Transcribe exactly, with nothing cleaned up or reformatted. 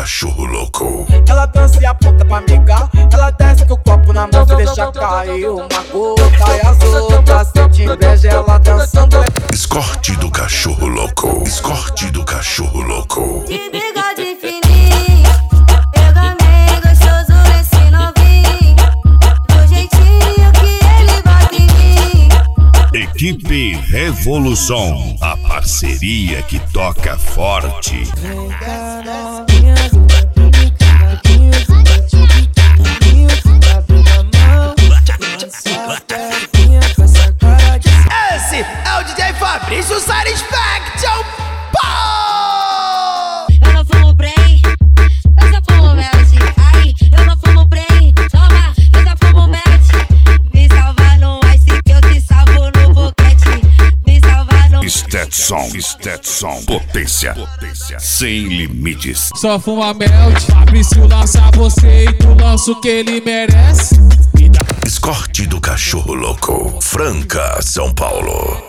cachorro louco. Ela dança e aponta pra amiga. Ela desce com o copo na mão e deixa cair uma gota. E as outras sentem inveja, ela dançando. Escorte do cachorro louco. Escorte do cachorro louco. De bigode fininho, pega bem gostoso esse novinho, do jeitinho que ele bate em mim. Equipe Revolução, a parceria que toca forte. Esse é o D J Fabrício Satisfaction. Eu não fumo brain, eu só fumo melt. Ai, eu não fumo brain, toma, eu só fumo melt. Me salva no ice que eu te salvo no boquete. Me salva no Stetson, Stetson, potência, potência sem limites. Só fuma melt, Fabrício lança você e tu lança o que ele merece. Escorte do cachorro louco, Franca, São Paulo.